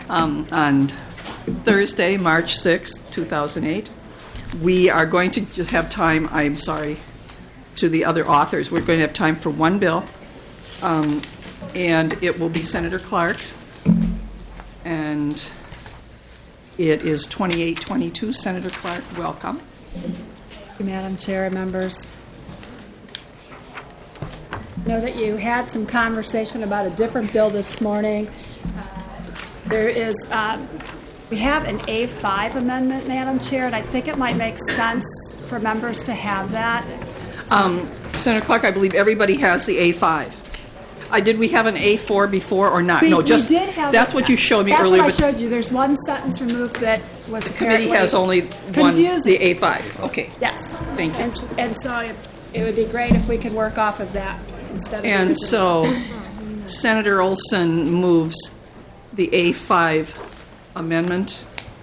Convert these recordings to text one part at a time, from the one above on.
on Thursday, March 6th, 2008. We are going to just have time, I'm sorry, to the other authors. We're going to have time for one bill, and it will be Senator Clark's. And it is 2822. Senator Clark, welcome. Thank you, Madam Chair, members. I know that you had some conversation about a different bill this morning. We have an A5 amendment, Madam Chair, and I think it might make sense for members to have that. Senator Clark, I believe everybody has the A5. Did we have an A4 before or not? We did have. That's what you showed me earlier. That's what I showed you. There's one sentence removed that was the committee has only confusing. The A5. Okay. Yes. Thank you. And so it would be great if we could work off of that instead of. And so Senator Olson moves the A5 amendment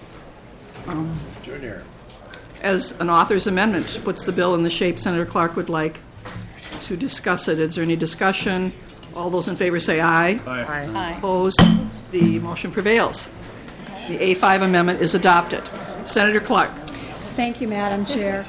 as an author's amendment. Puts the bill in the shape Senator Clark would like to discuss it. Is there any discussion? All those in favor say aye. Aye. Aye. Opposed? The motion prevails. The A5 amendment is adopted. Senator Clark. Thank you, Madam Chair.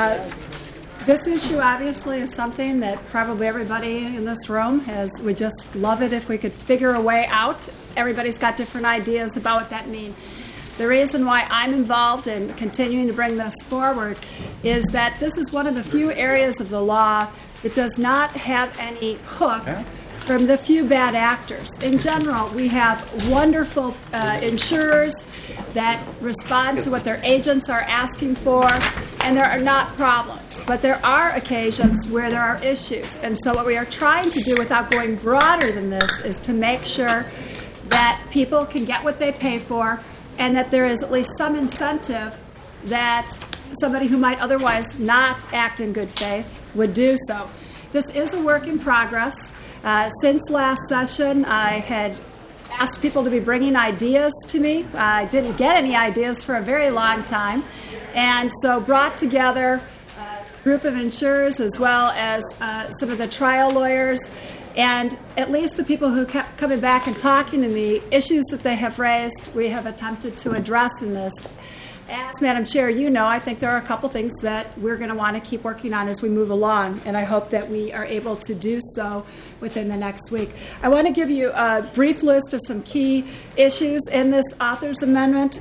This issue obviously is something that probably everybody in this room would just love it if we could figure a way out. Everybody's got different ideas about what that means. The reason why I'm involved in continuing to bring this forward is that this is one of the few areas of the law that does not have any hook from the few bad actors. In general, we have wonderful insurers that respond to what their agents are asking for, and there are not problems. But there are occasions where there are issues. And so what we are trying to do without going broader than this is to make sure that people can get what they pay for and that there is at least some incentive that somebody who might otherwise not act in good faith would do so. This is a work in progress. Since last session, I had asked people to be bringing ideas to me. I didn't get any ideas for a very long time, and so brought together a group of insurers as well as some of the trial lawyers, and at least the people who kept coming back and talking to me, issues that they have raised, we have attempted to address in this. As Madam Chair, you know, I think there are a couple things that we're going to want to keep working on as we move along, and I hope that we are able to do so within the next week. I want to give you a brief list of some key issues in this author's amendment.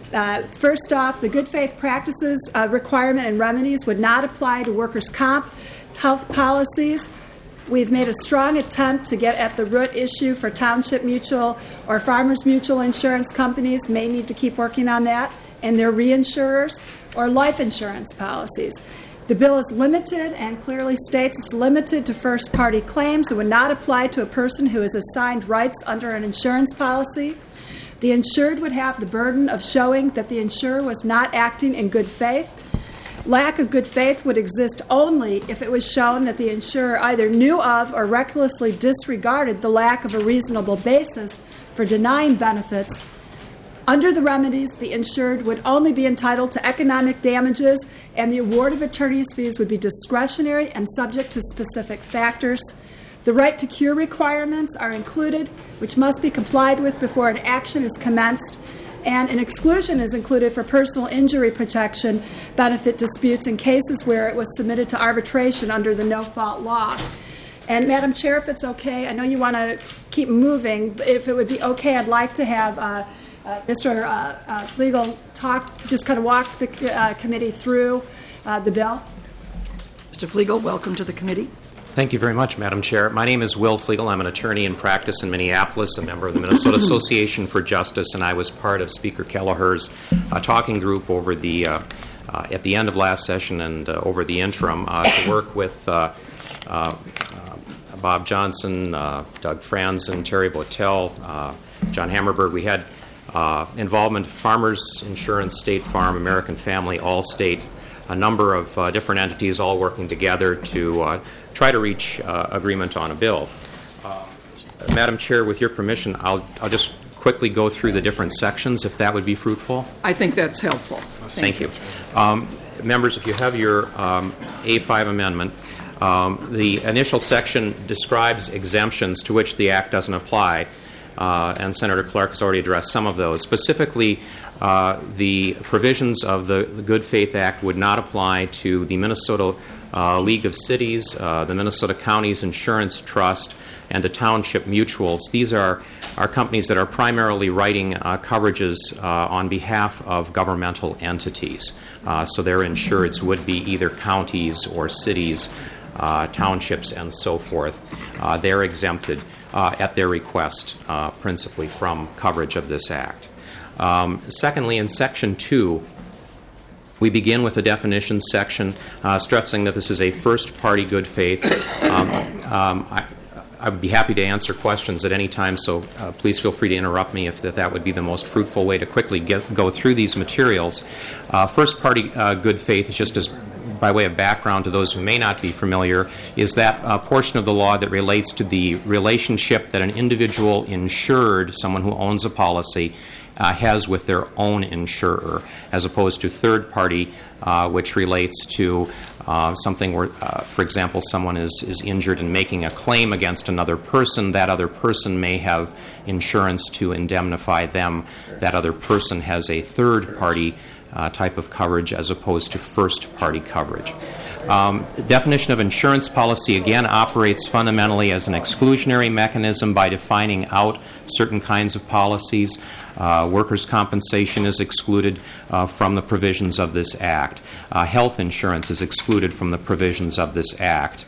First off, the good faith practices requirement and remedies would not apply to workers' comp health policies. We've made a strong attempt to get at the root issue for township mutual or farmers mutual insurance companies. May need to keep working on that, and their reinsurers or life insurance policies. The bill is limited and clearly states it's limited to first-party claims. It would not apply to a person who is assigned rights under an insurance policy. The insured would have the burden of showing that the insurer was not acting in good faith. Lack of good faith would exist only if it was shown that the insurer either knew of or recklessly disregarded the lack of a reasonable basis for denying benefits. Under the remedies, the insured would only be entitled to economic damages, and the award of attorney's fees would be discretionary and subject to specific factors. The right to cure requirements are included, which must be complied with before an action is commenced, and an exclusion is included for personal injury protection benefit disputes in cases where it was submitted to arbitration under the no-fault law. And Madam Chair, if it's okay, I know you want to keep moving, but if it would be okay, I'd like to have Mr. Flegel walk the committee through the bill. Mr. Flegel, welcome to the committee. Thank you very much, Madam Chair. My name is Will Flegel. I'm an attorney in practice in Minneapolis, a member of the Minnesota Association for Justice, and I was part of Speaker Kelleher's talking group over the at the end of last session and over the interim to work with Bob Johnson, Doug Franzen, Terry Botel, John Hammerberg. We had involvement of Farmers Insurance, State Farm, American Family, Allstate, a number of different entities all working together to try to reach agreement on a bill. Madam Chair, with your permission, I'll just quickly go through the different sections, if that would be fruitful. I think that's helpful. Thank you. Members, if you have your A5 amendment, the initial section describes exemptions to which the Act doesn't apply. and Senator Clark has already addressed some of those. Specifically, the provisions of the Good Faith Act would not apply to the Minnesota League of Cities, the Minnesota Counties Insurance Trust, and the Township Mutuals. These are companies that are primarily writing coverages on behalf of governmental entities. So their insureds would be either counties or cities, townships, and so forth. They're exempted at their request, principally from coverage of this Act. Secondly, in Section 2, we begin with the definitions section, stressing that this is a first-party good faith. I would be happy to answer questions at any time, so please feel free to interrupt me if that would be the most fruitful way to quickly go through these materials. First-party good faith, is just as by way of background to those who may not be familiar, is that portion of the law that relates to the relationship that an individual insured, someone who owns a policy, has with their own insurer, as opposed to third party, which relates to something where, for example, someone is injured and making a claim against another person. That other person may have insurance to indemnify them. That other person has a third party type of coverage as opposed to first party coverage. The definition of insurance policy, again, operates fundamentally as an exclusionary mechanism by defining out certain kinds of policies. Workers' compensation is excluded from the provisions of this Act. Health insurance is excluded from the provisions of this Act.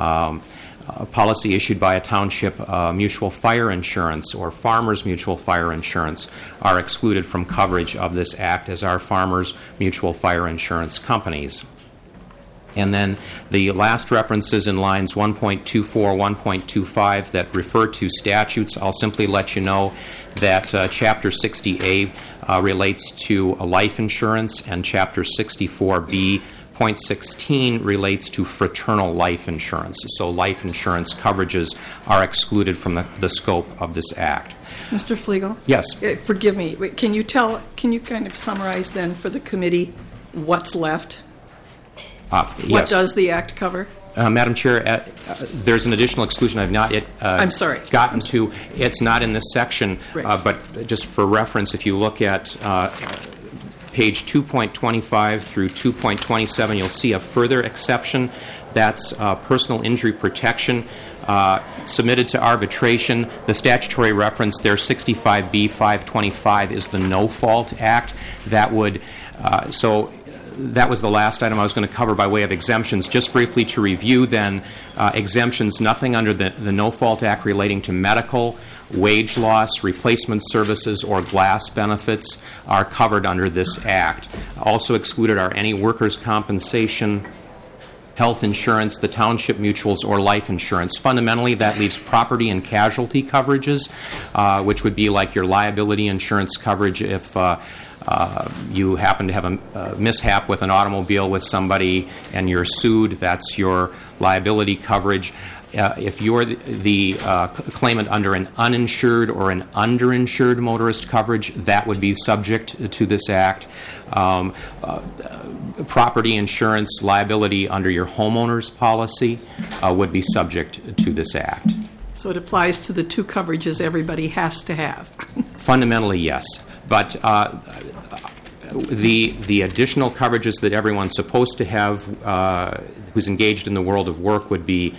A policy issued by a township mutual fire insurance or farmers mutual fire insurance are excluded from coverage of this Act, as are farmers mutual fire insurance companies. And then the last references in lines 1.24, 1.25 that refer to statutes, I'll simply let you know that Chapter 60A relates to life insurance, and Chapter 64B, Point 16, relates to fraternal life insurance. So life insurance coverages are excluded from the scope of this Act. Mr. Flegel? Yes. Forgive me. Can you kind of summarize then for the committee what's left? Yes. What does the Act cover? Madam Chair, there's an additional exclusion I've not yet I'm sorry. gotten to. It's not in this section, Right. but just for reference, if you look at page 2.25 through 2.27, you'll see a further exception. That's personal injury protection submitted to arbitration. The statutory reference there, 65B 525, is the No-Fault Act. That would that was the last item I was going to cover by way of exemptions. Just briefly to review then, exemptions, nothing under the No-Fault Act relating to medical, wage loss, replacement services, or glass benefits are covered under this Act. Also excluded are any workers' compensation, health insurance, the township mutuals, or life insurance. Fundamentally, that leaves property and casualty coverages, which would be like your liability insurance coverage if you happen to have a mishap with an automobile with somebody and you're sued. That's your liability coverage. If you're the claimant under an uninsured or an underinsured motorist coverage, that would be subject to this Act. Property insurance liability under your homeowner's policy would be subject to this Act. So it applies to the two coverages everybody has to have. Fundamentally, yes. But the additional coverages that everyone's supposed to have who's engaged in the world of work would be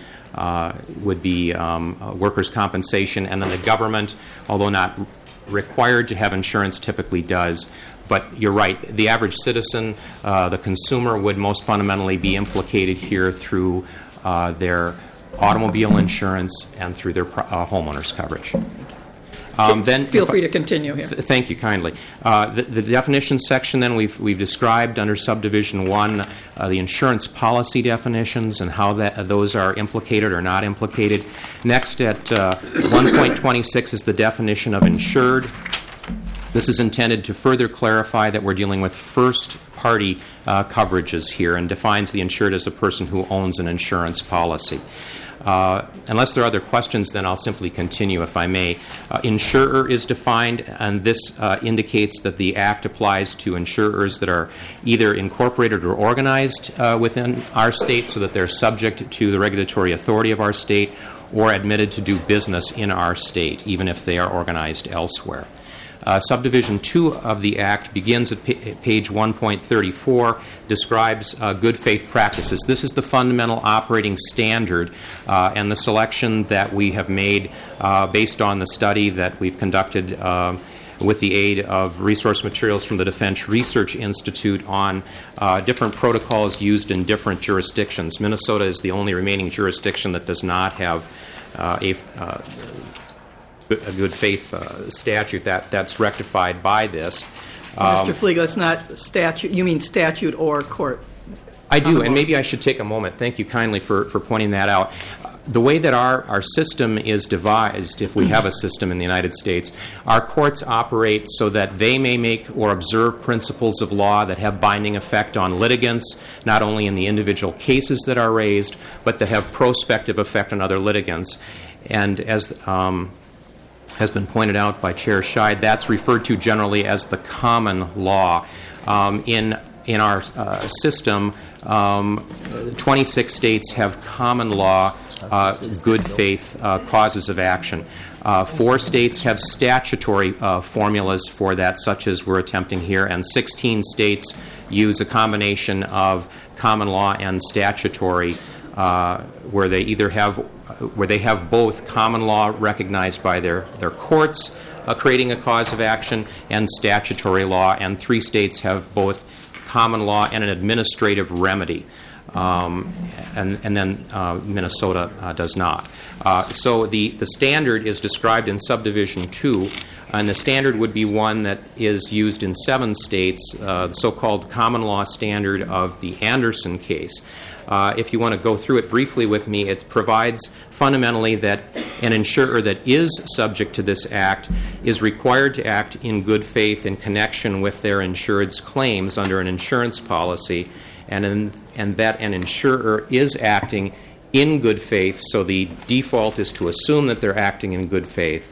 workers' compensation, and then the government, although not required to have insurance, typically does. But you're right, the average citizen, the consumer, would most fundamentally be implicated here through their automobile insurance and through their homeowners coverage. Then Feel free to continue here. Thank you kindly. The definition section then we've described under subdivision 1 the insurance policy definitions and how those are implicated or not implicated. Next at 1.26 is the definition of insured. This is intended to further clarify that we're dealing with first-party coverages here and defines the insured as a person who owns an insurance policy. Unless there are other questions, then I'll simply continue, if I may. Insurer is defined, and this indicates that the Act applies to insurers that are either incorporated or organized within our state so that they're subject to the regulatory authority of our state, or admitted to do business in our state, even if they are organized elsewhere. Subdivision 2 of the Act begins at page 1.34, describes good faith practices. This is the fundamental operating standard and the selection that we have made based on the study that we've conducted with the aid of resource materials from the Defense Research Institute on different protocols used in different jurisdictions. Minnesota is the only remaining jurisdiction that does not have a good faith statute that's rectified by this. Mr. Flegel, it's not statute. You mean statute or court? I do, and maybe I should take a moment. Thank you kindly for pointing that out. The way that our system is devised, if we have a system in the United States, our courts operate so that they may make or observe principles of law that have binding effect on litigants, not only in the individual cases that are raised, but that have prospective effect on other litigants. And as has been pointed out by Chair Scheid, that's referred to generally as the common law. In our system, 26 states have common law good faith causes of action. 4 states have statutory formulas for that, such as we're attempting here, and 16 states use a combination of common law and statutory, where they have both common law recognized by their courts, creating a cause of action, and statutory law, and 3 states have both common law and an administrative remedy. And then Minnesota does not. So the standard is described in Subdivision 2, and the standard would be one that is used in 7 states, the so-called common law standard of the Anderson case. If you want to go through it briefly with me, it provides fundamentally that an insurer that is subject to this act is required to act in good faith in connection with their insured's claims under an insurance policy, and that an insurer is acting in good faith, so the default is to assume that they're acting in good faith,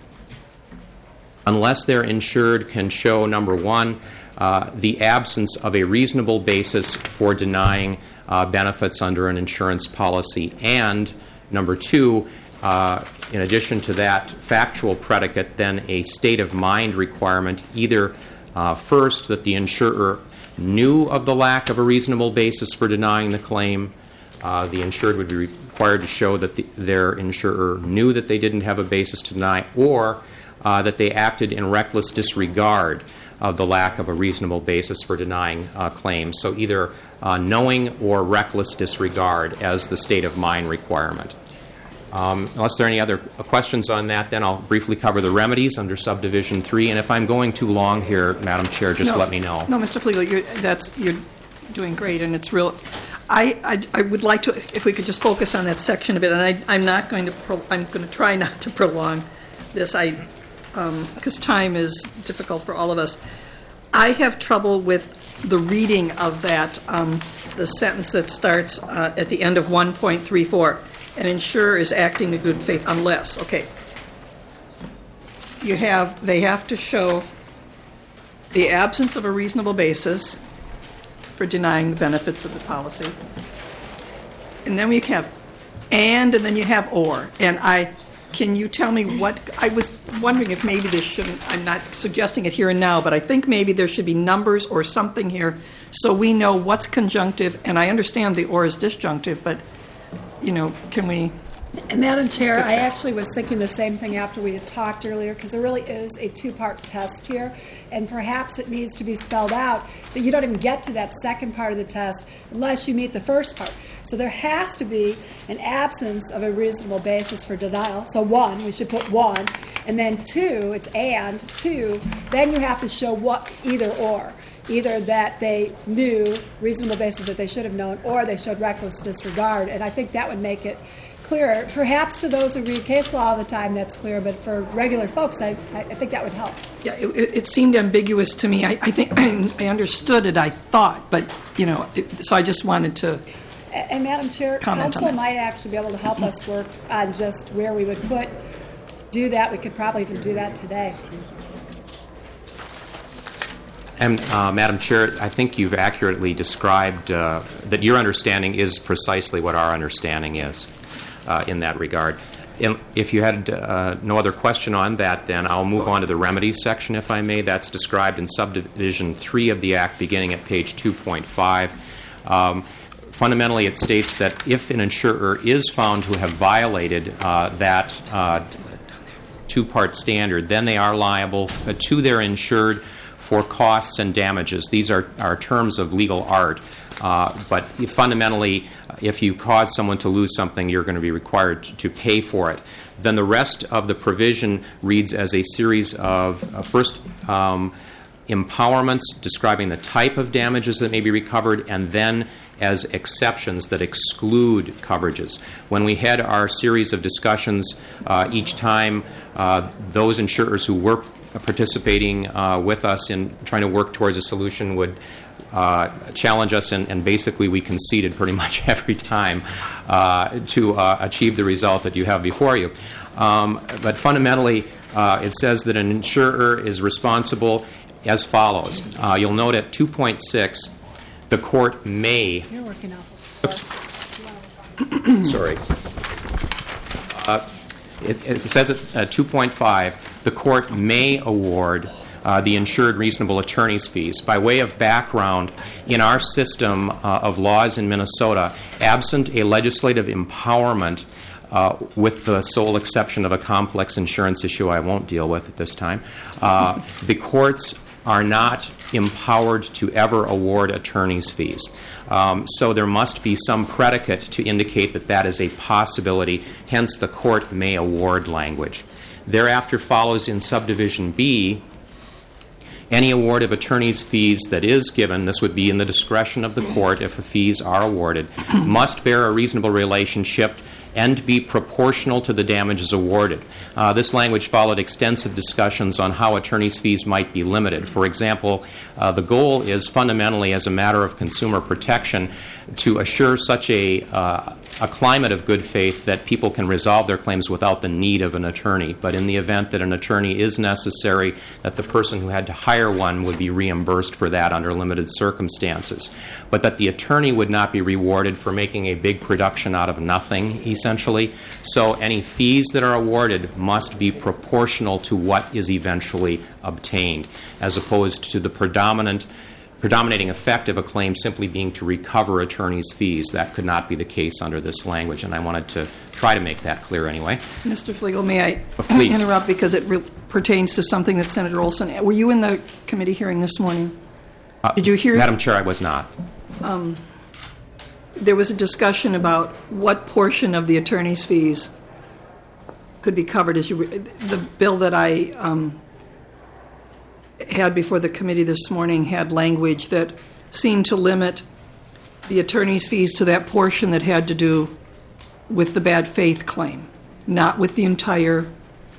unless their insured can show, number one, the absence of a reasonable basis for denying benefits under an insurance policy, and number two, in addition to that factual predicate, then a state of mind requirement, either first that the insurer knew of the lack of a reasonable basis for denying the claim. The insured would be required to show that their insurer knew that they didn't have a basis to deny, or that they acted in reckless disregard of the lack of a reasonable basis for denying claims. So either knowing or reckless disregard as the state of mind requirement. Unless there are any other questions on that, then I'll briefly cover the remedies under Subdivision 3. And if I'm going too long here, Madam Chair, just let me know. No, Mr. Flegel, you're doing great, and it's real. I would like to, if we could just focus on that section a bit, and I'm going to try not to prolong this, because time is difficult for all of us. I have trouble with the reading of that, the sentence that starts at the end of 1.34. An insurer is acting in good faith unless, okay. They have to show the absence of a reasonable basis for denying the benefits of the policy. And then we have and then you have or. And can you tell me what, I was wondering if maybe this shouldn't, I'm not suggesting it here and now, but I think maybe there should be numbers or something here so we know what's conjunctive, and I understand the or is disjunctive, but can we? Madam Chair, I actually was thinking the same thing after we had talked earlier, because there really is a 2-part test here, and perhaps it needs to be spelled out that you don't even get to that second part of the test unless you meet the first part. So there has to be an absence of a reasonable basis for denial. So 1, we should put 1, and then 2, it's and 2, then you have to show what either or. Either that they knew, reasonable basis that they should have known, or they showed reckless disregard. And I think that would make it clearer. Perhaps to those who read case law all the time, that's clear, but for regular folks, I think that would help. Yeah, it seemed ambiguous to me. I think I understood it, I thought, but, so I just wanted to And Madam Chair, Comment on council that. might actually be able to help us work on just where we would do that. We could probably even do that today. And Madam Chair, I think you've accurately described that your understanding is precisely what our understanding is in that regard. If you had no other question on that, then I'll move on to the remedies section, if I may. That's described in subdivision 3 of the Act, beginning at page 2.5. Fundamentally, it states that if an insurer is found to have violated that two-part standard, then they are liable to their insured for costs and damages. These are terms of legal art. But fundamentally, if you cause someone to lose something, you're going to be required to pay for it. Then the rest of the provision reads as a series of, first, empowerments describing the type of damages that may be recovered, and then as exceptions that exclude coverages. When we had our series of discussions, each time those insurers who were participating with us in trying to work towards a solution would challenge us, and basically we conceded pretty much every time to achieve the result that you have before you. But fundamentally, it says that an insurer is responsible as follows. You'll note at 2.6, the court may... You're working out. Sorry. It says at 2.5, the court may award the insured reasonable attorney's fees. By way of background, in our system of laws in Minnesota, absent a legislative empowerment, with the sole exception of a complex insurance issue I won't deal with at this time, the courts are not empowered to ever award attorney's fees. So there must be some predicate to indicate that that is a possibility, hence the court may award language. Thereafter follows in subdivision B, any award of attorney's fees that is given, this would be in the discretion of the court if the fees are awarded, must bear a reasonable relationship and be proportional to the damages awarded. This language followed extensive discussions on how attorney's fees might be limited. For example, the goal is fundamentally, as a matter of consumer protection, to assure such a climate of good faith that people can resolve their claims without the need of an attorney. But in the event that an attorney is necessary, that the person who had to hire one would be reimbursed for that under limited circumstances. But that the attorney would not be rewarded for making a big production out of nothing, essentially. So any fees that are awarded must be proportional to what is eventually obtained, as opposed to the predominating effect of a claim simply being to recover attorney's fees. That could not be the case under this language, and I wanted to try to make that clear anyway. Mr. Flegel, may I Please. interrupt because it pertains to something that Senator Olson... Were you in the committee hearing this morning? Did you hear... Madam Chair, I was not. There was a discussion about what portion of the attorney's fees could be covered. The bill that I had before the committee this morning had language that seemed to limit the attorney's fees to that portion that had to do with the bad faith claim, not with the entire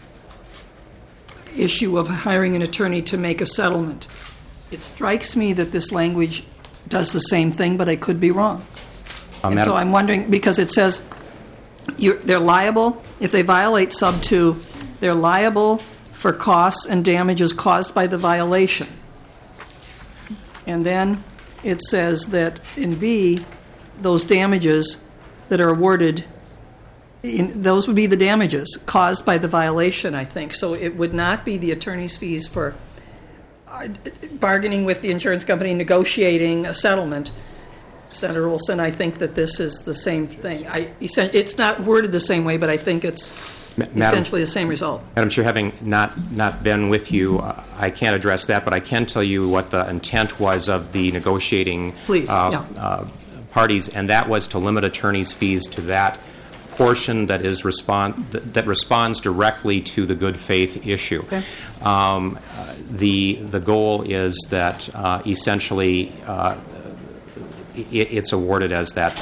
issue of hiring an attorney to make a settlement. It strikes me that this language does the same thing, but I could be wrong. And so I'm wondering, because it says they're liable, if they violate sub 2, they're liable for costs and damages caused by the violation. And then it says that in B, those damages that are awarded, those would be the damages caused by the violation, I think. So it would not be the attorney's fees for bargaining with the insurance company, negotiating a settlement. Senator Olson, I think that this is the same thing. It's not worded the same way, but I think it's essentially the same result. Madam Chair, having not been with you, I can't address that, but I can tell you what the intent was of the negotiating parties, and that was to limit attorneys' fees to that portion that is that responds directly to the good faith issue. Okay. The goal is that essentially it's awarded as that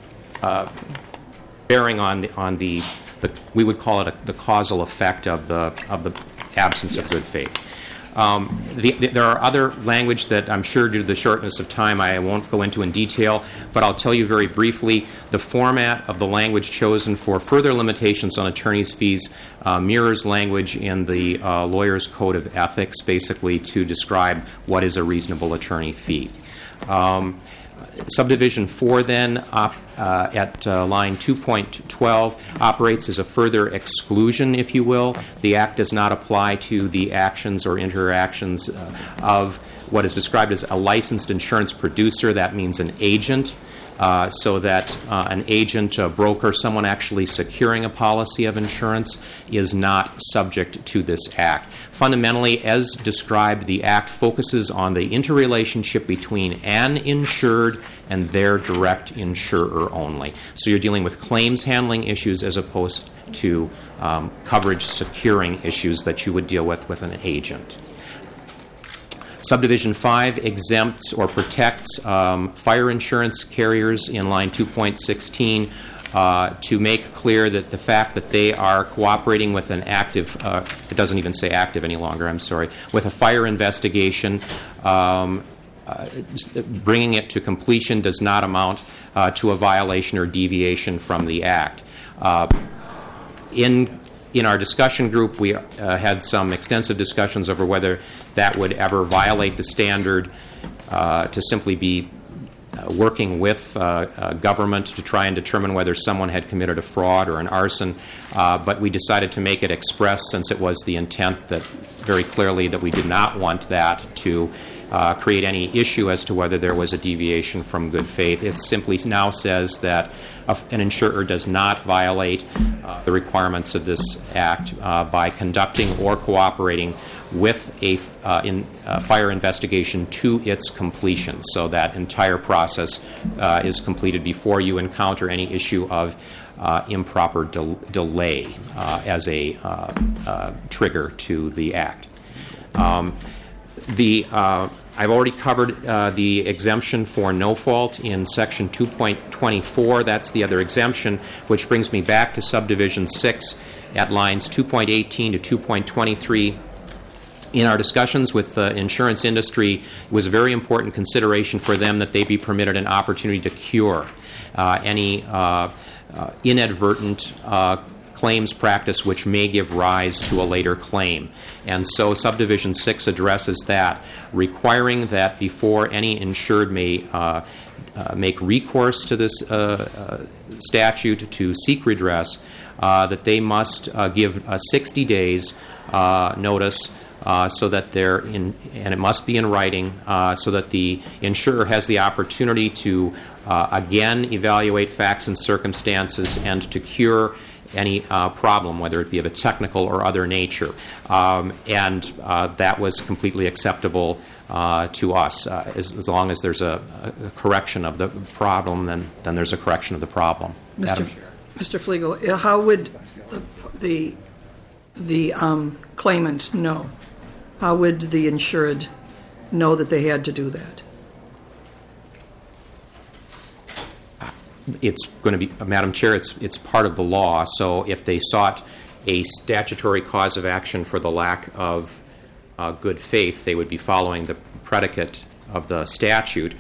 bearing on the we would call it the causal effect of the absence of good faith. There are other language that I'm sure, due to the shortness of time, I won't go into in detail, but I'll tell you very briefly the format of the language chosen for further limitations on attorneys' fees mirrors language in the Lawyers' Code of Ethics, basically to describe what is a reasonable attorney fee. Subdivision 4 then, at line 2.12, operates as a further exclusion, if you will. The Act does not apply to the actions or interactions of what is described as a licensed insurance producer. That means an agent. So that an agent, a broker, someone actually securing a policy of insurance is not subject to this Act. Fundamentally, as described, the Act focuses on the interrelationship between an insured and their direct insurer only. So you're dealing with claims handling issues as opposed to coverage securing issues that you would deal with an agent. Subdivision 5 exempts or protects fire insurance carriers in line 2.16 to make clear that the fact that they are cooperating with an active, it doesn't even say active any longer, I'm sorry, with a fire investigation, bringing it to completion does not amount to a violation or deviation from the Act. In our discussion group, we had some extensive discussions over whether that would ever violate the standard to simply be working with government to try and determine whether someone had committed a fraud or an arson. But we decided to make it express, since it was the intent that very clearly that we did not want that to create any issue as to whether there was a deviation from good faith. It simply now says that an insurer does not violate the requirements of this Act by conducting or cooperating with a fire investigation to its completion. So that entire process is completed before you encounter any issue of improper delay as a trigger to the Act. I've already covered the exemption for no fault in Section 2.24. That's the other exemption, which brings me back to Subdivision 6 at lines 2.18 to 2.23. In our discussions with the insurance industry, it was a very important consideration for them that they be permitted an opportunity to cure any inadvertent claims practice which may give rise to a later claim. And so Subdivision 6 addresses that, requiring that before any insured may make recourse to this statute to seek redress, that they must give 60 days notice so that and it must be in writing, so that the insurer has the opportunity to again evaluate facts and circumstances and to cure any problem, whether it be of a technical or other nature. And that was completely acceptable to us. As long as there's a correction of the problem, then there's a correction of the problem. Mr. Flegel, how would the claimant know? How would the insured know that they had to do that? It's going to be, Madam Chair, it's part of the law. So if they sought a statutory cause of action for the lack of good faith, they would be following the predicate of the statute.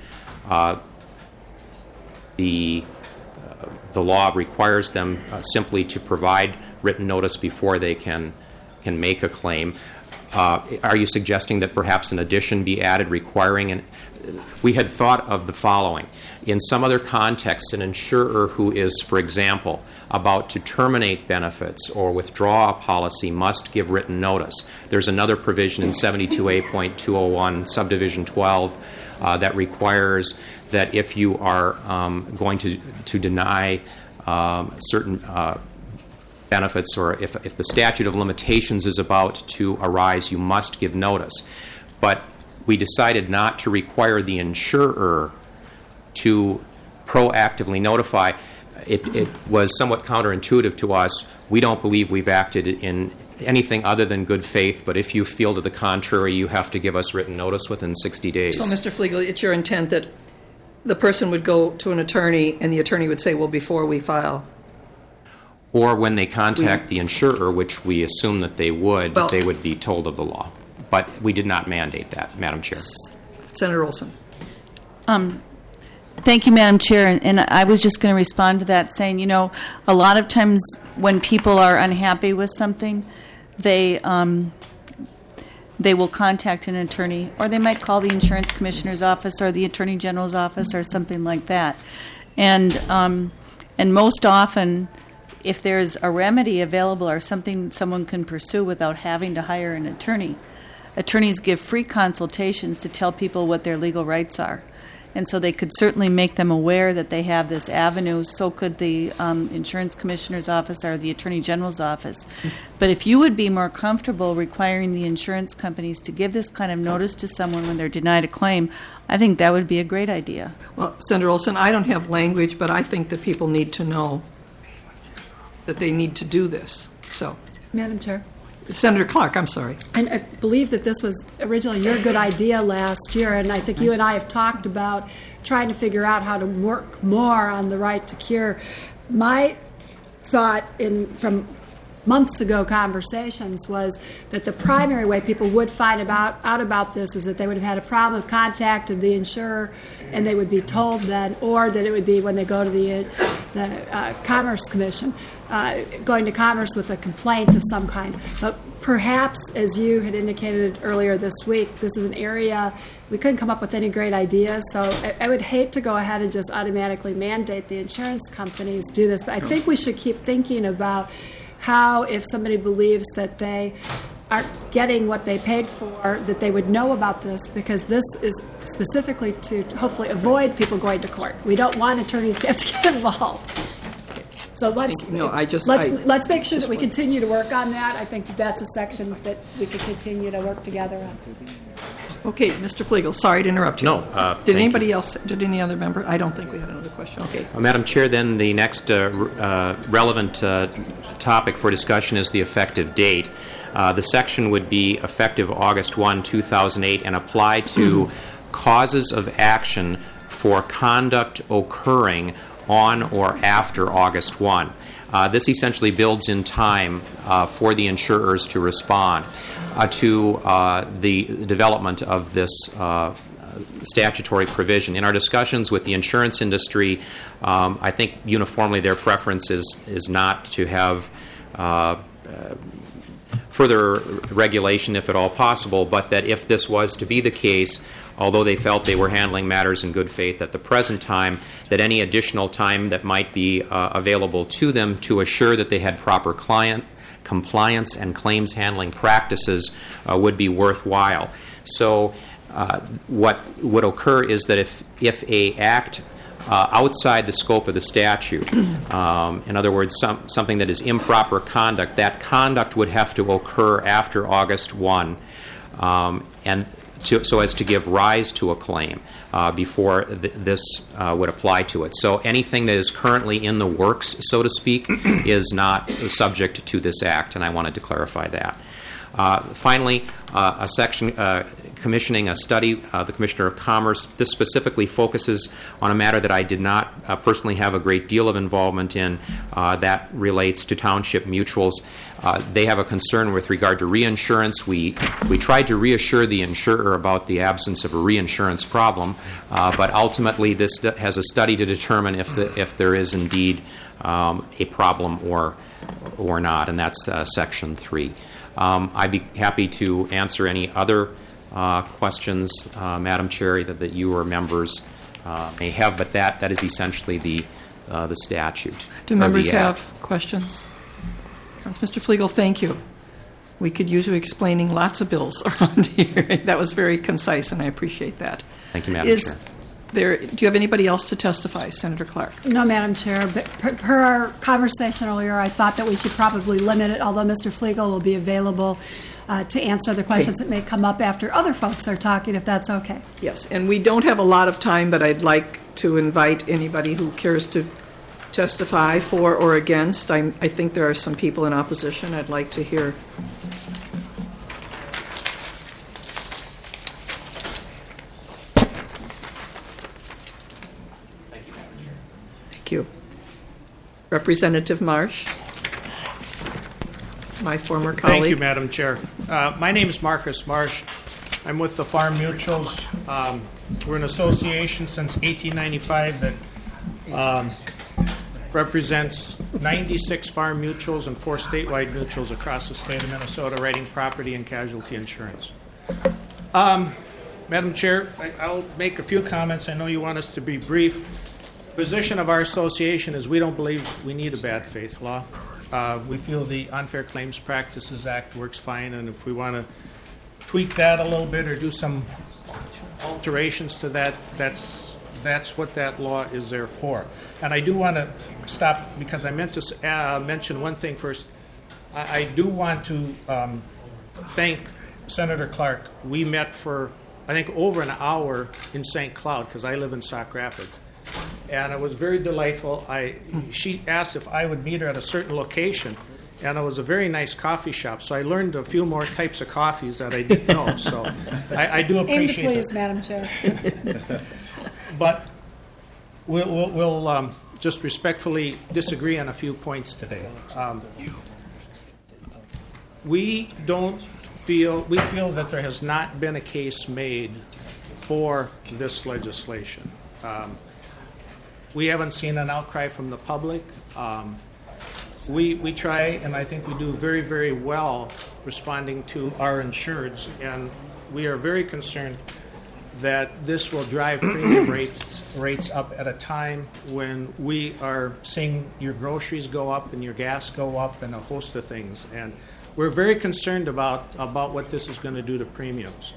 The law requires them simply to provide written notice before they can make a claim. Are you suggesting that perhaps an addition be added requiring we had thought of the following. In some other context, an insurer who is, for example, about to terminate benefits or withdraw a policy must give written notice. There's another provision in 72A.201, subdivision 12, that requires that if you are going to deny certain benefits, or if the statute of limitations is about to arise, you must give notice. But we decided not to require the insurer to proactively notify. It was somewhat counterintuitive to us. We don't believe we've acted in anything other than good faith, but if you feel to the contrary, you have to give us written notice within 60 days. So, Mr. Flegel, it's your intent that the person would go to an attorney and the attorney would say, well, before we file. Or when they contact the insurer, which we assume that they would be told of the law. but we did not mandate that, Madam Chair. Senator Olson. Thank you, Madam Chair. And I was just going to respond to that saying, you know, a lot of times when people are unhappy with something, they will contact an attorney, or they might call the insurance commissioner's office or the attorney general's office or something like that. And most often, if there's a remedy available or something someone can pursue without having to hire an attorney, attorneys give free consultations to tell people what their legal rights are. And so they could certainly make them aware that they have this avenue. So could the insurance commissioner's office or the attorney general's office. But if you would be more comfortable requiring the insurance companies to give this kind of notice to someone when they're denied a claim, I think that would be a great idea. Well, Senator Olson, I don't have language, but I think that people need to know that they need to do this. So, Madam Chair. Senator Clark, I'm sorry. And I believe that this was originally your good idea last year, and I think you and I have talked about trying to figure out how to work more on the right to cure. My thought from months ago conversations was that the primary way people would find out about this is that they would have had a problem, have contacted the insurer, and they would be told then, or that it would be when they go to the Commerce Commission, going to Commerce with a complaint of some kind. But perhaps, as you had indicated earlier this week, this is an area we couldn't come up with any great ideas, so I would hate to go ahead and just automatically mandate the insurance companies do this, but I think we should keep thinking about how, if somebody believes that they aren't getting what they paid for, that they would know about this, because this is specifically to hopefully avoid people going to court. We don't want attorneys to have to get involved. So let's make sure that we continue to work on that. I think that's a section that we could continue to work together on. Okay, Mr. Flegel, sorry to interrupt you. No. Did anybody else, did any other member? I don't think we had another question. Okay. Madam Chair, then the next relevant topic for discussion is the effective date. The section would be effective August 1, 2008, and apply to causes of action for conduct occurring on or after August 1. This essentially builds in time for the insurers to respond to the development of this statutory provision. In our discussions with the insurance industry, I think uniformly their preference is not to have further regulation, if at all possible, but that if this was to be the case, although they felt they were handling matters in good faith at the present time, that any additional time that might be available to them to assure that they had proper client compliance and claims handling practices would be worthwhile. So what would occur is that if a act outside the scope of the statute, in other words, something that is improper conduct, that conduct would have to occur after August 1, so as to give rise to a claim before this would apply to it. So anything that is currently in the works, so to speak, is not subject to this act, and I wanted to clarify that. Finally, a section commissioning a study, the Commissioner of Commerce. This specifically focuses on a matter that I did not personally have a great deal of involvement in. That relates to township mutuals. They have a concern with regard to reinsurance. We tried to reassure the insurer about the absence of a reinsurance problem, but ultimately this has a study to determine if there is indeed a problem or not, and that's Section 3. I'd be happy to answer any other questions, Madam Chair, that you or members may have, but that is essentially the statute. Do members have questions? Mr. Flegel, thank you. We could use you explaining lots of bills around here. That was very concise, and I appreciate that. Thank you, Madam Chair. Do you have anybody else to testify, Senator Clark? No, Madam Chair. But per our conversation earlier, I thought that we should probably limit it, although Mr. Flegel will be available to answer the questions that may come up after other folks are talking, if that's okay. Yes, and we don't have a lot of time, but I'd like to invite anybody who cares to testify for or against. I think there are some people in opposition. I'd like to hear. Thank you. Representative Marsh. my former colleague. Thank you, Madam Chair. My name is Marcus Marsh. I'm with the Farm Mutuals. We're an association since 1895 that represents 96 farm mutuals and 4 statewide mutuals across the state of Minnesota, writing property and casualty insurance. Madam Chair, I'll make a few comments. I know you want us to be brief. The position of our association is we don't believe we need a bad faith law. We feel the Unfair Claims Practices Act works fine, and if we want to tweak that a little bit or do some alterations to that, that's what that law is there for. And I do want to stop because I meant to mention one thing first. I do want to thank Senator Clark. We met for, I think, over an hour in St. Cloud because I live in Sauk Rapids. And it was very delightful. She asked if I would meet her at a certain location, and it was a very nice coffee shop. So I learned a few more types of coffees that I didn't know. So I do appreciate Aim to please, it. Madam Chair. But we'll just respectfully disagree on a few points today. We feel that there has not been a case made for this legislation. We haven't seen an outcry from the public. We try, and I think we do very, very well responding to our insureds, and we are very concerned that this will drive premium rates up at a time when we are seeing your groceries go up and your gas go up and a host of things. And we're very concerned about what this is going to do to premiums.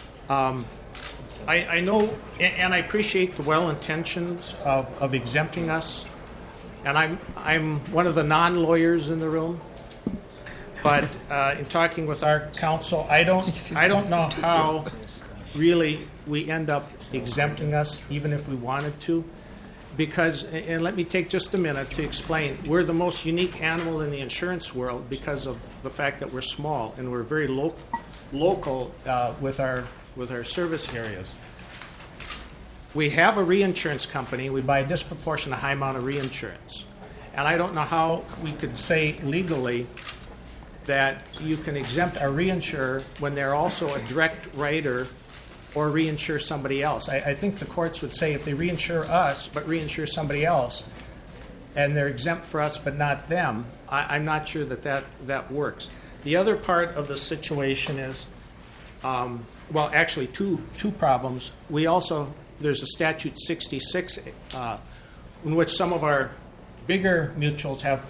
I know, and I appreciate the well intentions of exempting us, and I'm one of the non-lawyers in the room. But in talking with our counsel, I don't know how really we end up exempting us, even if we wanted to, because, and let me take just a minute to explain, we're the most unique animal in the insurance world because of the fact that we're small and we're very local with our service areas. We have a reinsurance company. We buy a disproportionate high amount of reinsurance. And I don't know how we could say legally that you can exempt a reinsurer when they're also a direct writer or reinsure somebody else. I think the courts would say if they reinsure us but reinsure somebody else and they're exempt for us but not them, I'm not sure that works. The other part of the situation is, well, actually two problems. There's a statute 66 in which some of our bigger mutuals have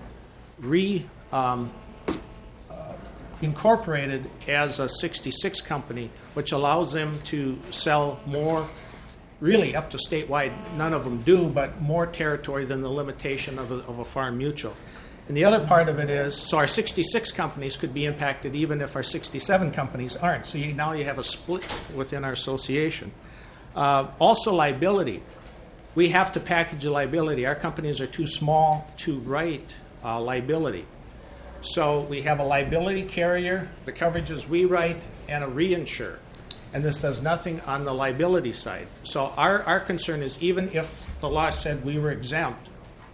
incorporated as a 66 company, which allows them to sell more, really up to statewide. None of them do, but more territory than the limitation of a farm mutual. And the other part of it is, so our 66 companies could be impacted even if our 67 companies aren't. So now you have a split within our association. Also liability. We have to package a liability. Our companies are too small to write liability. So we have a liability carrier, the coverages we write, and a reinsurer. And this does nothing on the liability side. So our concern is even if the law said we were exempt,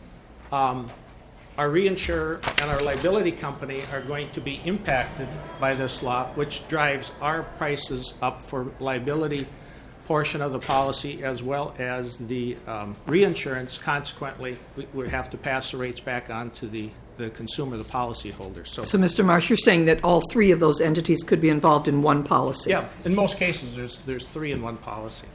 our reinsurer and our liability company are going to be impacted by this law, which drives our prices up for liability portion of the policy as well as the reinsurance. Consequently, we have to pass the rates back on to the consumer, the policyholder. So, Mr. Marsh, you're saying that all three of those entities could be involved in one policy? Yeah, in most cases, there's three in one policy.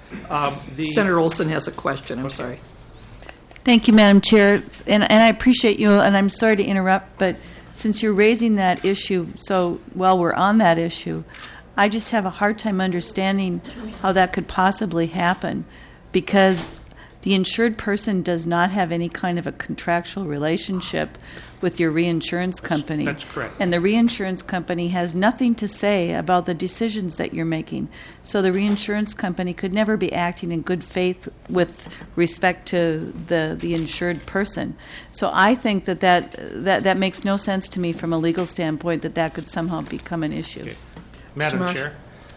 Senator Olson has a question. I'm sorry. Thank you, Madam Chair, and I appreciate you, and I'm sorry to interrupt, but since you're raising that issue, so while we're on that issue, I just have a hard time understanding how that could possibly happen, because the insured person does not have any kind of a contractual relationship with your reinsurance company. That's correct. And the reinsurance company has nothing to say about the decisions that you're making. So the reinsurance company could never be acting in good faith with respect to the insured person. So I think that makes no sense to me from a legal standpoint that could somehow become an issue. Okay. Madam Chair,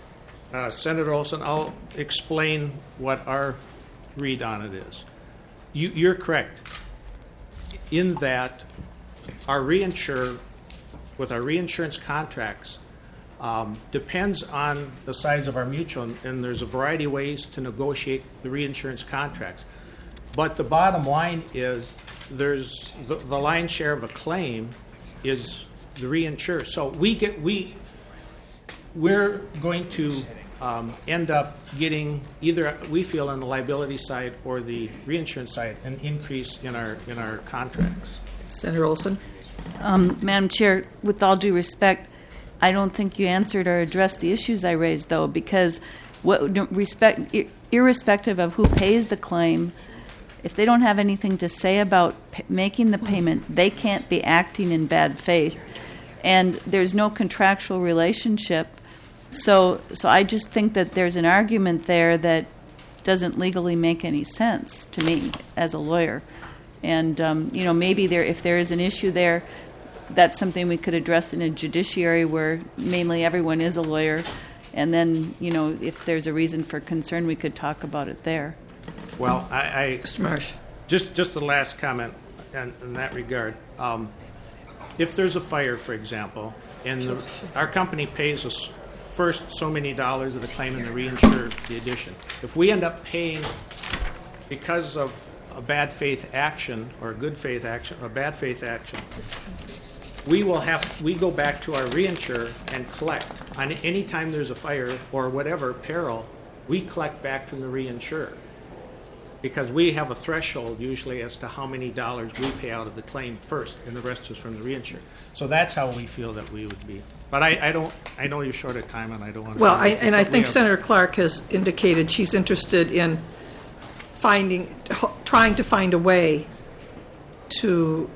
Senator Olson, I'll explain what our read on it is. You're correct in that our reinsurer with our reinsurance contracts depends on the size of our mutual, and there's a variety of ways to negotiate the reinsurance contracts. But the bottom line is there's the lion's share of a claim is the reinsurer. So we're going to end up getting either, we feel, on the liability side or the reinsurance side, an increase in our contracts. Senator Olson? Madam Chair, with all due respect, I don't think you answered or addressed the issues I raised, though, because irrespective of who pays the claim, if they don't have anything to say about making the payment, they can't be acting in bad faith. And there's no contractual relationship. So I just think that there's an argument there that doesn't legally make any sense to me as a lawyer. And, maybe if there is an issue there, that's something we could address in a judiciary where mainly everyone is a lawyer. And then, if there's a reason for concern, we could talk about it there. Well, I Mr. Marsh? Just the last comment in that regard. If there's a fire, for example, and our company pays us first so many dollars of the claim and the reinsurer the addition. If we end up paying because of a bad faith action or a good faith action or bad faith action, we go back to our reinsurer and collect. On any time there's a fire or whatever peril, we collect back from the reinsurer because we have a threshold usually as to how many dollars we pay out of the claim first, and the rest is from the reinsurer. So that's how we feel that we would be. But I know you're short of time, and I don't want to. Well, I think Senator Clark has indicated she's interested in trying to find a way to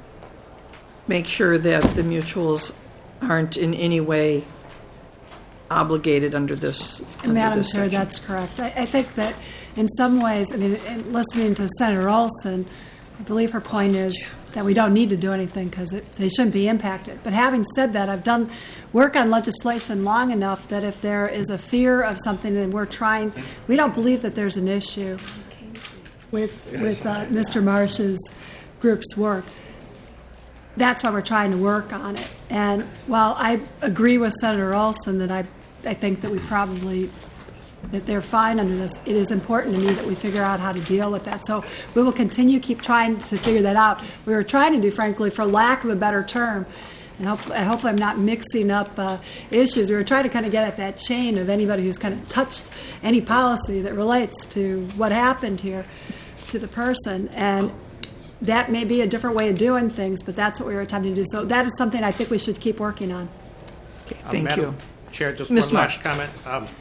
make sure that the mutuals aren't in any way obligated under this. Madam Chair, that's correct. I think that in some ways, in listening to Senator Olson, I believe her point is that we don't need to do anything because they shouldn't be impacted. But having said that, I've done work on legislation long enough that if there is a fear of something and we don't believe that there's an issue with Mr. Marsh's group's work. That's why we're trying to work on it. And while I agree with Senator Olson that I think that that they're fine under this, it is important to me that we figure out how to deal with that. So we will keep trying to figure that out. We were trying to do, frankly, for lack of a better term, and hopefully I'm not mixing up issues. We were trying to kind of get at that chain of anybody who's kind of touched any policy that relates to what happened here to the person. And that may be a different way of doing things, but that's what we were attempting to do. So that is something I think we should keep working on. Okay, thank Madam you. Chair, just Mr. one last comment.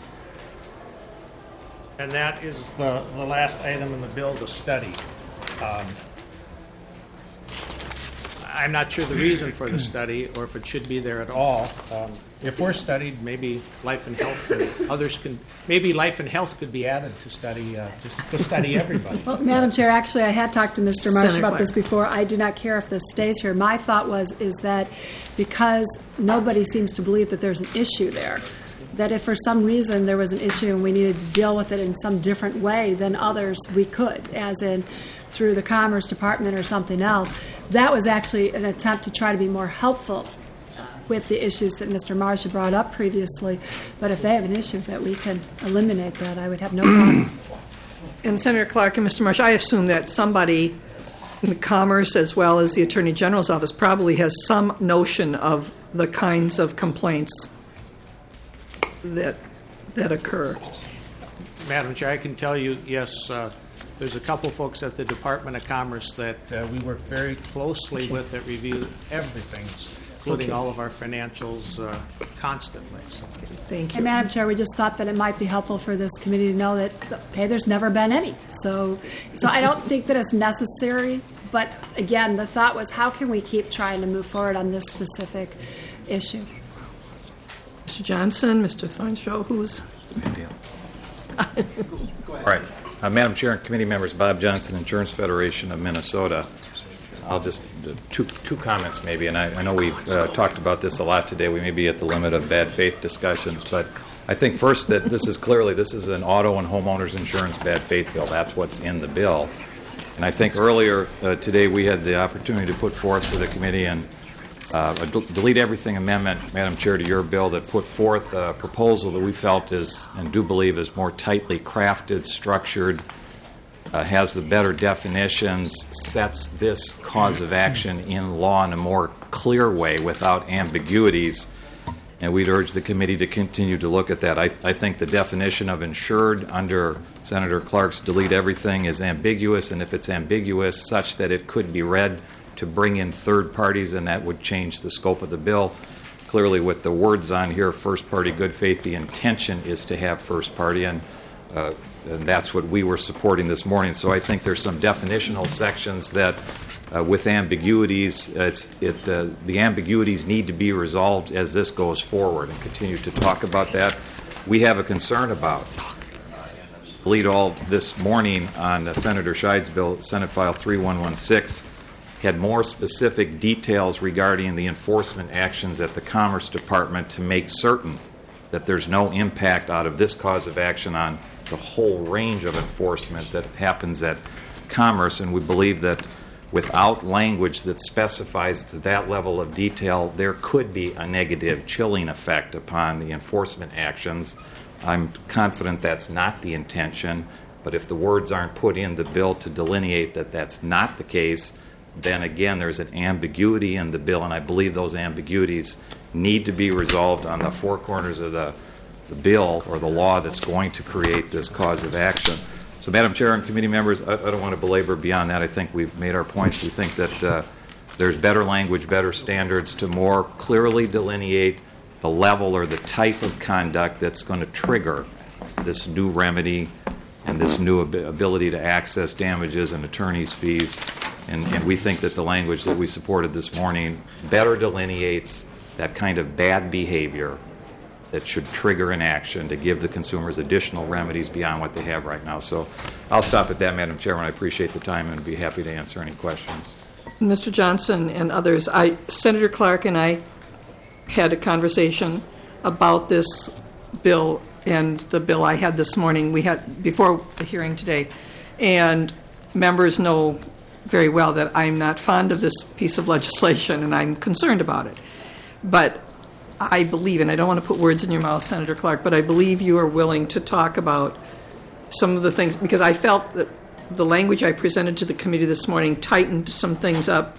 And that is the last item in the bill, the study. I'm not sure the reason for the study or if it should be there at all. If we're studied, maybe life and health and others maybe life and health could be added to study, just to study everybody. Well, Madam Chair, actually, I had talked to Mr. Marsh Senator about this before. I do not care if this stays here. My thought is that because nobody seems to believe that there's an issue there, that if for some reason there was an issue and we needed to deal with it in some different way than others, we could, as in through the Commerce Department or something else. That was actually an attempt to try to be more helpful with the issues that Mr. Marsh had brought up previously. But if they have an issue that we can eliminate that, I would have no problem. And Senator Clark and Mr. Marsh, I assume that somebody in the Commerce as well as the Attorney General's office probably has some notion of the kinds of complaints that occur. Madam Chair, I can tell you, yes, there's a couple folks at the Department of Commerce that we work very closely with that review everything, including all of our financials constantly. So. Thank you. And Madam Chair, we just thought that it might be helpful for this committee to know that, okay, there's never been any. So I don't think that it's necessary. But again, the thought was, how can we keep trying to move forward on this specific issue? Mr. Johnson, Mr. Thornshaw, who's? All right. Madam Chair and committee members, Bob Johnson, Insurance Federation of Minnesota. I'll just two comments maybe, and I know we've talked about this a lot today. We may be at the limit of bad faith discussions, but I think first that this is an auto and homeowners insurance bad faith bill. That's what's in the bill. And I think earlier today we had the opportunity to put forth for the committee and delete everything amendment, Madam Chair, to your bill that put forth a proposal that we felt is, and do believe is, more tightly crafted, structured, has the better definitions, sets this cause of action in law in a more clear way without ambiguities. And we'd urge the committee to continue to look at that. I think the definition of insured under Senator Clark's delete everything is ambiguous, and if it's ambiguous such that it could be read to bring in third parties, and that would change the scope of the bill. Clearly, with the words on here, first party, good faith, the intention is to have first party, and that's what we were supporting this morning. So I think there's some definitional sections that, with ambiguities, the ambiguities need to be resolved as this goes forward, and continue to talk about that. We have a concern about lead all this morning on Senator Scheid's bill, Senate File 3116, had more specific details regarding the enforcement actions at the Commerce Department to make certain that there's no impact out of this cause of action on the whole range of enforcement that happens at Commerce. And we believe that without language that specifies to that level of detail, there could be a negative chilling effect upon the enforcement actions. I'm confident that's not the intention, but if the words aren't put in the bill to delineate that that's not the case, then again there's an ambiguity in the bill, and I believe those ambiguities need to be resolved on the four corners of the bill or the law that's going to create this cause of action. So, Madam Chair and committee members, I don't want to belabor beyond that. I think we've made our points. We think that there's better language, better standards to more clearly delineate the level or the type of conduct that's going to trigger this new remedy and this new ability to access damages and attorney's fees. And we think that the language that we supported this morning better delineates that kind of bad behavior that should trigger an action to give the consumers additional remedies beyond what they have right now. So I'll stop at that, Madam Chairman. I appreciate the time and be happy to answer any questions. Mr. Johnson and others, Senator Clark and I had a conversation about this bill and the bill I had this morning. We had before the hearing today, and members know very well that I'm not fond of this piece of legislation, and I'm concerned about it. But I believe, and I don't want to put words in your mouth, Senator Clark, but I believe you are willing to talk about some of the things, because I felt that the language I presented to the committee this morning tightened some things up,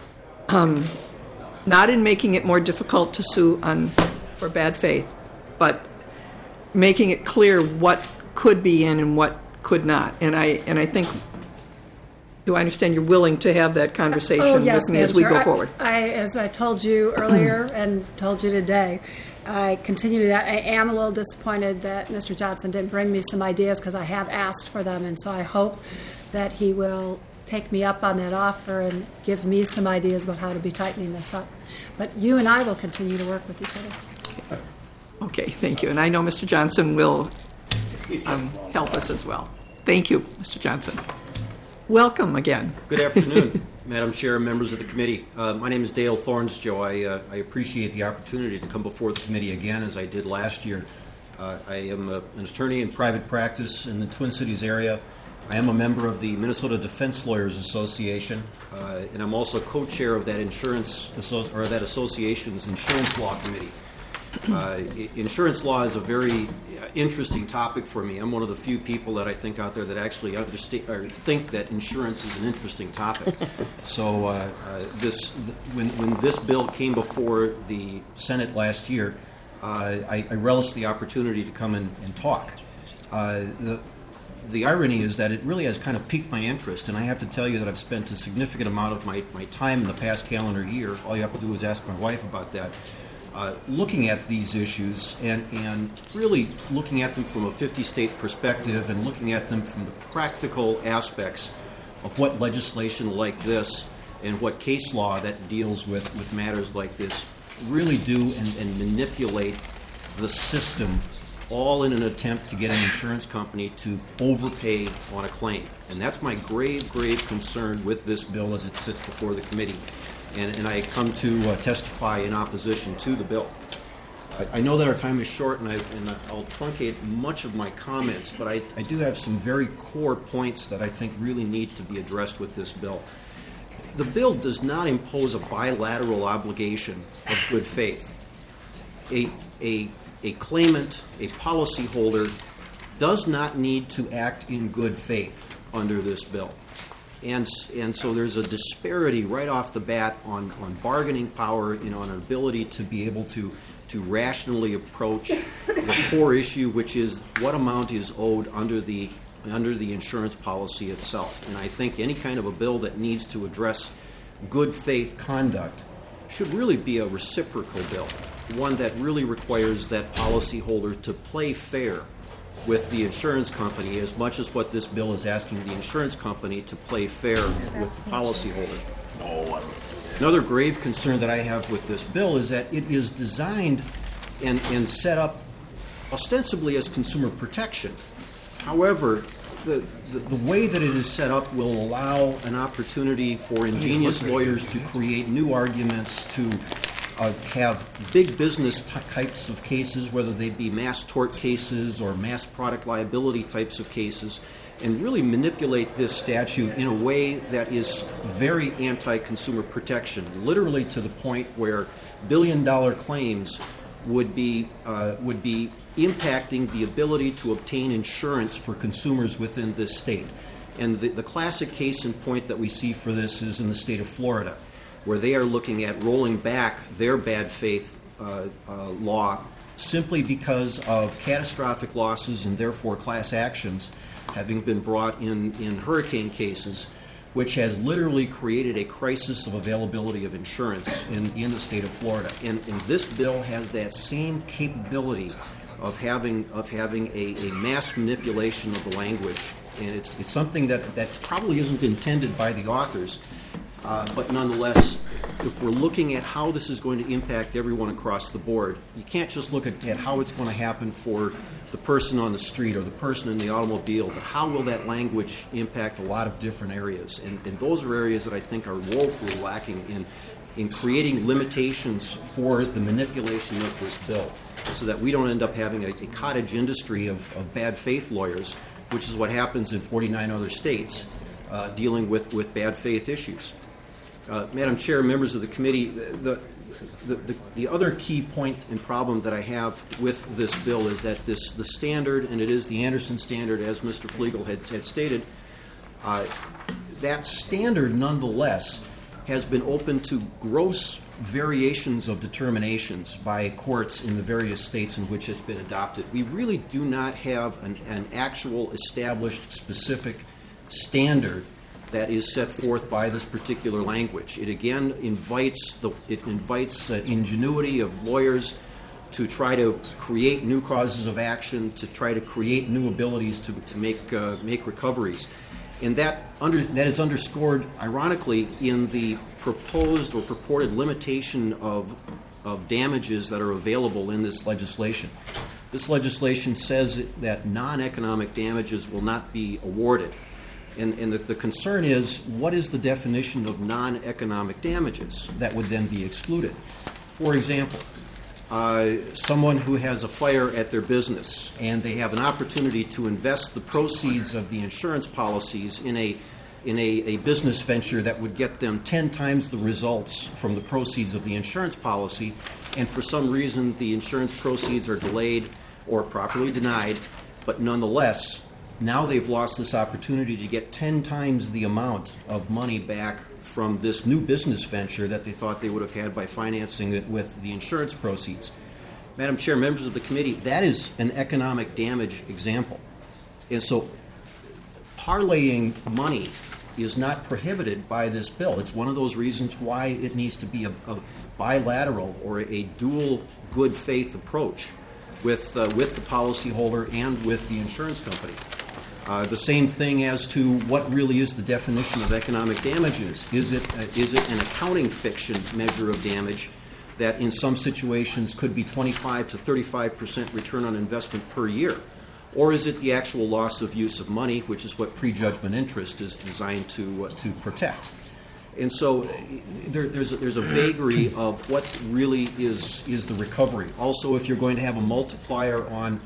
not in making it more difficult to sue for bad faith, but making it clear what could be in and what could not. And I think, do I understand you're willing to have that conversation with me as we go forward? As I told you earlier and told you today, I continue to that. I am a little disappointed that Mr. Johnson didn't bring me some ideas, because I have asked for them, and so I hope that he will take me up on that offer and give me some ideas about how to be tightening this up. But you and I will continue to work with each other. Okay, thank you. And I know Mr. Johnson will help us as well. Thank you, Mr. Johnson. Welcome again. Good afternoon, Madam Chair and members of the committee. My name is Dale Thornsjoe. I appreciate the opportunity to come before the committee again, as I did last year. I am an attorney in private practice in the Twin Cities area. I am a member of the Minnesota Defense Lawyers Association, and I'm also co-chair of that association's insurance law committee. Insurance law is a very interesting topic for me. I'm one of the few people that I think out there that actually understand or think that insurance is an interesting topic. So when this bill came before the Senate last year, I relished the opportunity to come and talk. The irony is that it really has kind of piqued my interest, and I have to tell you that I've spent a significant amount of my time in the past calendar year, all you have to do is ask my wife about that, looking at these issues and really looking at them from a 50-state perspective and looking at them from the practical aspects of what legislation like this and what case law that deals with matters like this really do and manipulate the system, all in an attempt to get an insurance company to overpay on a claim. And that's my grave concern with this bill as it sits before the committee. And I come to testify in opposition to the bill. I know that our time is short, and I'll truncate much of my comments, but I do have some very core points that I think really need to be addressed with this bill. The bill does not impose a bilateral obligation of good faith. A claimant, a policyholder, does not need to act in good faith under this bill. And so there's a disparity right off the bat on bargaining power and on an ability to be able to rationally approach the core issue, which is what amount is owed under the insurance policy itself. And I think any kind of a bill that needs to address good faith conduct should really be a reciprocal bill, one that really requires that policyholder to play fair with the insurance company as much as what this bill is asking the insurance company to play fair with the policyholder. Another grave concern that I have with this bill is that it is designed and set up ostensibly as consumer protection. However, the way that it is set up will allow an opportunity for ingenious lawyers to create new arguments, to have big business types of cases, whether they be mass tort cases or mass product liability types of cases, and really manipulate this statute in a way that is very anti-consumer protection, literally to the point where billion-dollar claims would be impacting the ability to obtain insurance for consumers within this state. And the classic case in point that we see for this is in the state of Florida, where they are looking at rolling back their bad faith law simply because of catastrophic losses and therefore class actions having been brought in hurricane cases, which has literally created a crisis of availability of insurance in the state of Florida. And this bill has that same capability of having a mass manipulation of the language. And it's something that probably isn't intended by the authors, but nonetheless, if we're looking at how this is going to impact everyone across the board, you can't just look at how it's going to happen for the person on the street or the person in the automobile, but how will that language impact a lot of different areas? And those are areas that I think are woefully lacking in creating limitations for the manipulation of this bill, so that we don't end up having a cottage industry of bad faith lawyers, which is what happens in 49 other states dealing with bad faith issues. Madam Chair, members of the committee, the other key point and problem that I have with this bill is that the standard, and it is the Anderson standard, as Mr. Flegel had stated, that standard nonetheless has been open to gross variations of determinations by courts in the various states in which it's been adopted. We really do not have an actual established specific standard that is set forth by this particular language. It again invites ingenuity of lawyers to try to create new causes of action, to try to create new abilities to make recoveries. And that is underscored, ironically, in the proposed or purported limitation of damages that are available in this legislation. This legislation says that non-economic damages will not be awarded. And the concern is, what is the definition of non-economic damages that would then be excluded? For example, someone who has a fire at their business and they have an opportunity to invest the proceeds of the insurance policies in a business venture that would get them 10 times the results from the proceeds of the insurance policy, and for some reason the insurance proceeds are delayed or properly denied, but nonetheless, now they've lost this opportunity to get 10 times the amount of money back from this new business venture that they thought they would have had by financing it with the insurance proceeds. Madam Chair, members of the committee, that is an economic damage example. And so parlaying money is not prohibited by this bill. It's one of those reasons why it needs to be a bilateral or a dual good faith approach with the policyholder and with the insurance company. The same thing as to what really is the definition of economic damages. Is it an accounting fiction measure of damage that in some situations could be 25 to 35% return on investment per year? Or is it the actual loss of use of money, which is what prejudgment interest is designed to protect? And so there's a vagary of what really is the recovery. Also, if you're going to have a multiplier on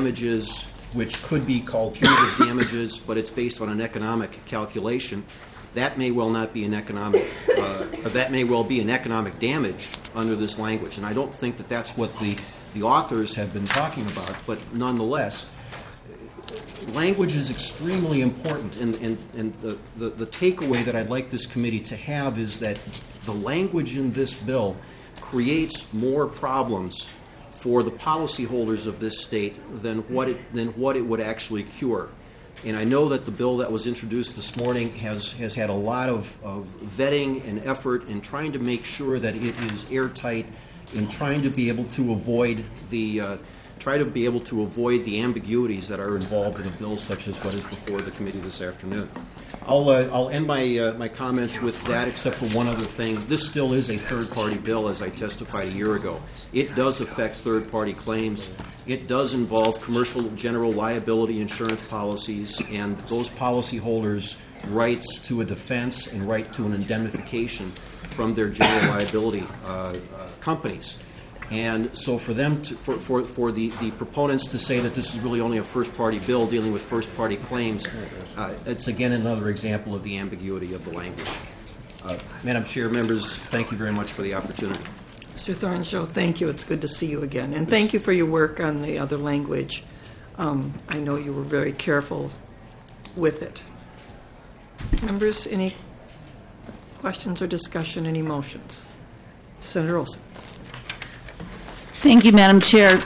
damages, which could be called punitive damages, but it's based on an economic calculation, that may well not be an economic, that may well be an economic damage under this language. And I don't think that that's what the authors have been talking about, but nonetheless, language is extremely important, and the takeaway that I'd like this committee to have is that the language in this bill creates more problems for the policyholders of this state than what it would actually cure. And I know that the bill that was introduced this morning has had a lot of vetting and effort in trying to make sure that it is airtight, in trying to be able to avoid the ambiguities that are involved in a bill such as what is before the committee this afternoon. I'll end my comments with that, except for one other thing. This still is a third-party bill, as I testified a year ago. It does affect third-party claims. It does involve commercial general liability insurance policies and those policyholders' rights to a defense and right to an indemnification from their general liability companies. And so for them for the proponents to say that this is really only a first-party bill dealing with first-party claims, it's again another example of the ambiguity of the language. Madam Chair, members, thank you very much for the opportunity. Mr. Thornshaw, thank you. It's good to see you again. And thank you for your work on the other language. I know you were very careful with it. Members, any questions or discussion, any motions? Senator Olson. Thank you, Madam Chair.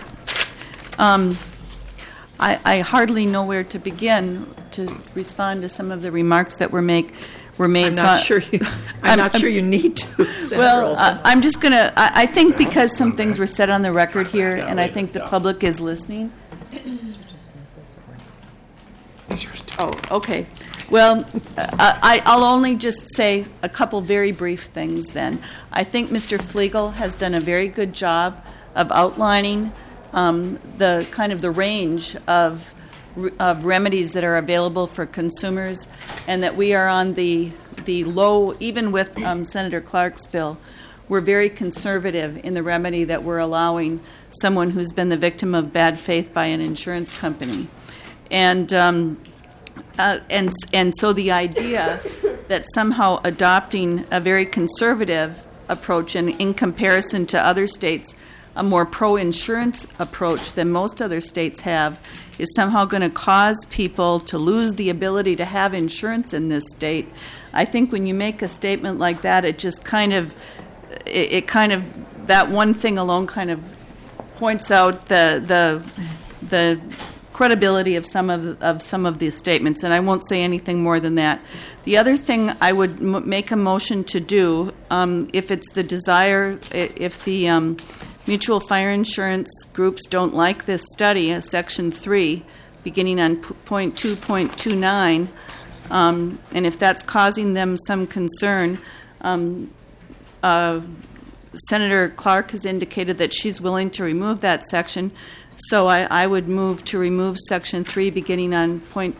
I hardly know where to begin to respond to some of the remarks that were made. I'm not sure you need to, Senator well, Olson. I'm just going to, I think because some things were said on the record here, and I think the public is listening. Oh, okay. Well, I'll only just say a couple very brief things then. I think Mr. Flegel has done a very good job of outlining the kind of the range of remedies that are available for consumers, and that we are on the low, even with Senator Clark's bill, we're very conservative in the remedy that we're allowing someone who's been the victim of bad faith by an insurance company. And so the idea that somehow adopting a very conservative approach, and in comparison to other states, a more pro-insurance approach than most other states have, is somehow going to cause people to lose the ability to have insurance in this state. I think when you make a statement like that, it just kind of, that one thing alone kind of points out the credibility of some of these statements, and I won't say anything more than that. The other thing I would make a motion to do, if it's the desire, if the mutual fire insurance groups don't like this study, Section 3, beginning on point 2.29, and if that's causing them some concern, Senator Clark has indicated that she's willing to remove that section, so I would move to remove Section 3 beginning on line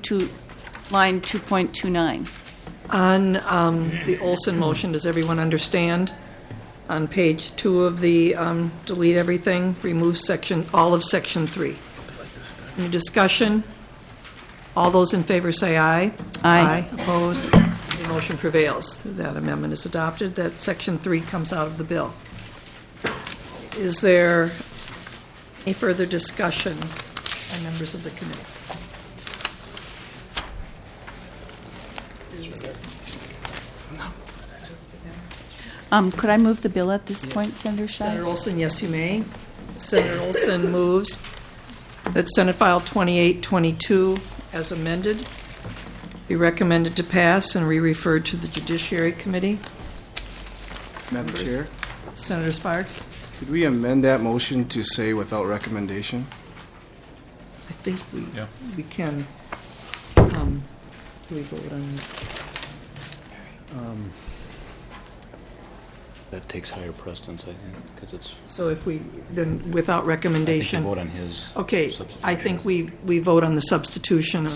2.29. On the Olson motion, does everyone understand? On page 2 of the delete everything, remove all of Section 3. Any discussion? All those in favor say aye. Aye. Opposed? The motion prevails. That amendment is adopted. That Section 3 comes out of the bill. Is there any further discussion by members of the committee? Could I move the bill at this point, Senator Shai? Senator Olson, yes, you may. Senator Olson moves that Senate File 2822, as amended, be recommended to pass and re-referred to the Judiciary Committee. Madam Chair, Senator Sparks? could we amend that motion to say without recommendation? I think we can. Do we vote on That takes higher precedence, I think, because it's. So if we, then without recommendation. I think you vote on his. Okay, I think we vote on the substitution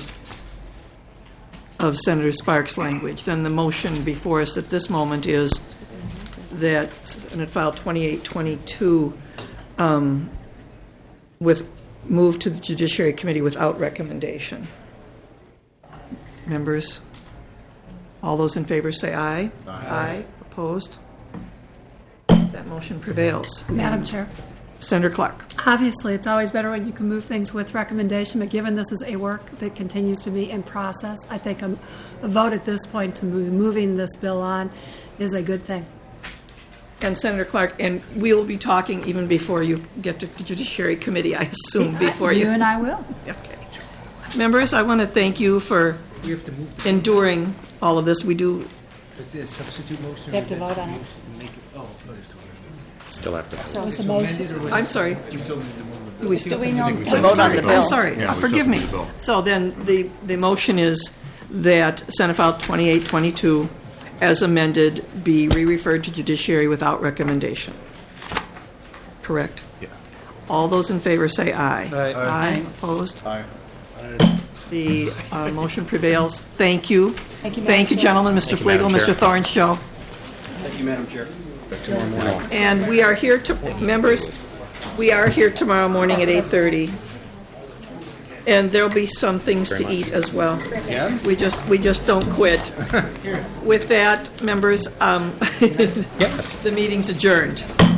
of Senator Sparks' language. Then the motion before us at this moment is that Senate File 2822 move to the Judiciary Committee without recommendation. Members? All those in favor say aye. Aye. Opposed? That motion prevails. Madam Chair. Senator Clark. Obviously, it's always better when you can move things with recommendation, but given this is a work that continues to be in process, I think a vote at this point to moving this bill on is a good thing. And Senator Clark, and we will be talking even before you get to the Judiciary Committee, I assume, before you. You and I will. Okay. Members, I want to thank you for enduring all of this. We do. Is there a substitute motion? You have to vote on it. Still have to. So is the motion. I'm sorry. Do we still we know to I'm vote on sorry. the bill? I'm sorry. Forgive me. So then the motion is that Senate File 2822, as amended, be re-referred to Judiciary without recommendation. Correct? Yeah. All those in favor say aye. Aye. Aye. Opposed? Aye. The motion prevails. Thank you. Thank you, Madam Thank you, Chair. gentlemen. Mr. Thank you, Madam Flegel, Mr. Chair. Thornton, Joe. Thank you, Madam Chair. And we are here to, members, we are here tomorrow morning at 8:30. And there'll be some things to eat as well. Yeah? We just don't quit. With that, members, Yes. the meeting's adjourned.